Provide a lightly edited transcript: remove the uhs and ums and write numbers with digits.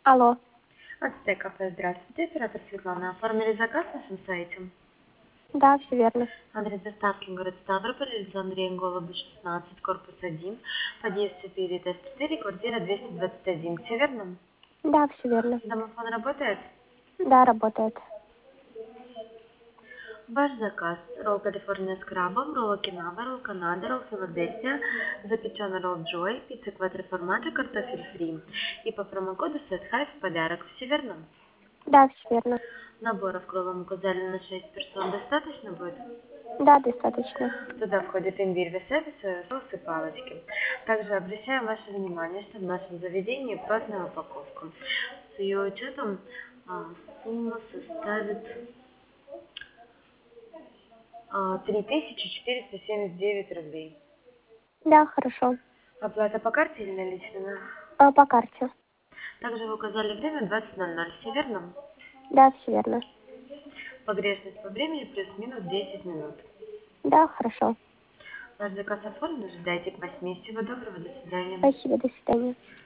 Алло. Ацтек кафе, здравствуйте. Оператор Светлана. Оформили заказ на нашем сайте. Да, все верно. Адрес доставки город Ставрополь, улица Андрея Голуба, 16, корпус 1, подъезд 4, тест 4, квартира 221. Все верно? Да, все верно. Домофон работает? Да, работает. Ваш заказ. Ролл Калифорния с крабом, ролл Окинава, ролл Канада, ролл Филадельфия, запеченный ролл Джой, пицца квадроформаджа, картофель фри. И по промокоду Сетхай в подарок. Все верно? Да, все верно. Наборов крылом указали на 6 персон. Достаточно будет? Да, достаточно. Туда входит имбирь, васаби, соевый соус и палочки. Также обращаем ваше внимание, что в нашем заведении платная упаковка. С ее учетом сумма составит 3479 рублей. Да, хорошо. Оплата по карте или наличными? По карте. Также вы указали время 20:00. Все верно? Да, все верно. Погрешность по времени плюс-минус 10 минут. Да, хорошо. Ваш заказ оформлен, ожидайте к 8. Всего доброго, до свидания. Спасибо, до свидания.